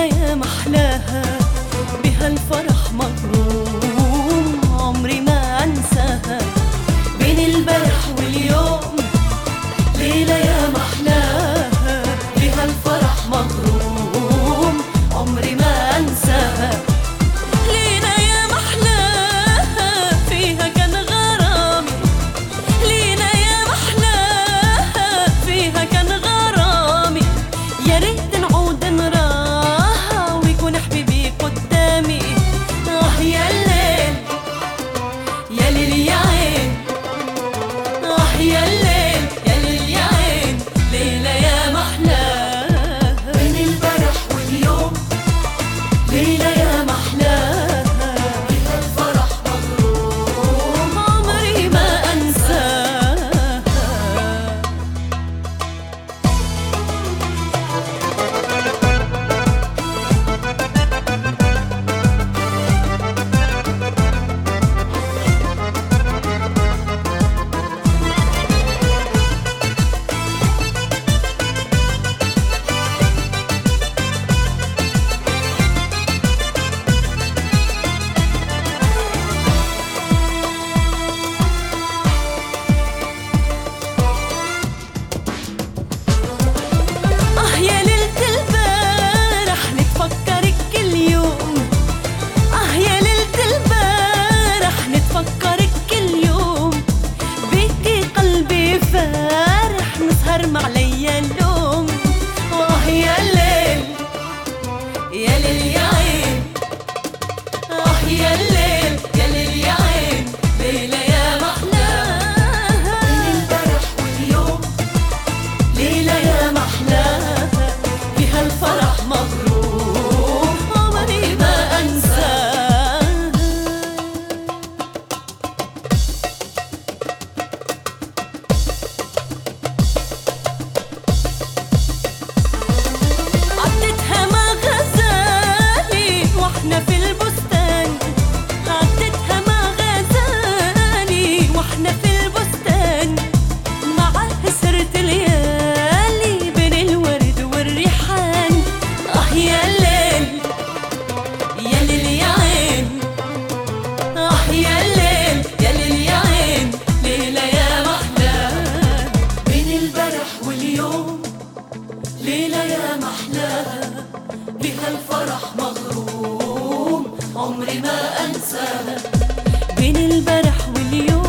يا محلاها بها الفرح مغروم، عمري ما انساها. بين البارح واليوم ليلة يا محلاها بها الفرح مغروم، عمري ما انساها. ليلة يا محلاها فيها كان غرامي، ليلة يا محلاها فيها كان غرامي. يا ريت نعود نراها ويكون حبيبي قدامي. يا الليل يا ليل يا عين، يا الليل يا ليل يا عين، ليلة يا محلاها بين البارح واليوم ليلة يا محلاها بها الفرح مغروم، عمري ما انساها. يا ليلة البارح نتفكرك كل يوم، يا ليلة البارح نتفكرك كل يوم. بيكي قلبي فارح نسهر مع ليالوم. يا الليل يا ليل يا عين، يا الليل يا ليل يا عين، ليلة يا محلاها بين البارح واليوم ليلة يا محلاها بها الفرح مغروم، عمري ما انساها. عدتها مع غزالي واحنا في البستان، عدتها مع غزالي واحنا في البستان. معاه سرت ليالي بين الورد والريحان. يا الليل يا ليل يا عين، يا الليل يا ليل يا عين، ليلة يا محلاها بين البارح واليوم ليلة يا محلاها بها الفرح مغروم، عمري ما انساها. بين البارح واليوم